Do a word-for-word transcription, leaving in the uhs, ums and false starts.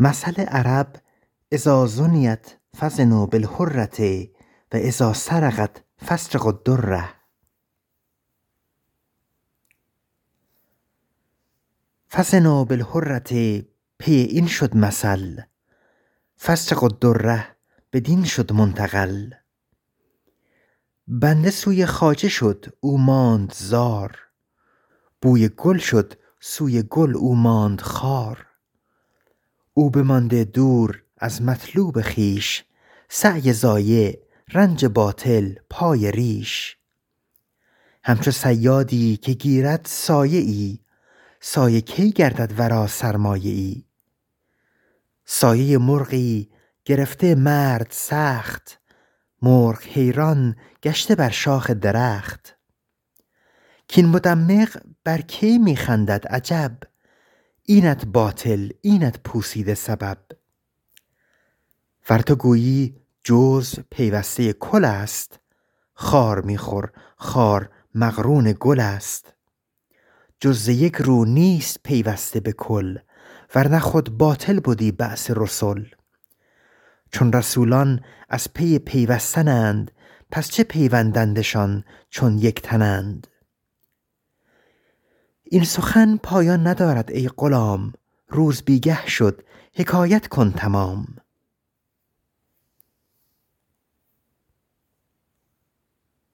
مثل عرب اذا زنیت فزنوا بالحرة و اذا سرقت فاسرقوا الدره. فزنوا بالحرة پی این شد مثل، فاسرقوا الدره بدین شد منتقل. بنده سوی خواجه شد او ماند زار، بوی گل شد سوی گل او ماند خار. او بمانده دور از مطلوب خویش، سعی ضایع رنج باطل پای ریش. همچو صیادی که گیرد سایه ای، سایه کی گردد ورا سرمایه ای. سایه مرغی گرفته مرد سخت، مرغ حیران گشته بر شاخ درخت. کین مدمغ بر کی می خندد عجب، اینت باطل اینت پوسیده سبب. ور تو گویی جزو پیوسته کل است، خار می خور خار مقرون گل است. جز ز یک رو نیست پیوسته به کل، ورنه خود باطل بدی بعث رسل. چون رسولان از پی پیوستنند، پس چه پیوندندشان چون یک تنند. این سخن پایان ندارد ای غلام، روز بیگه شد حکایت کن تمام.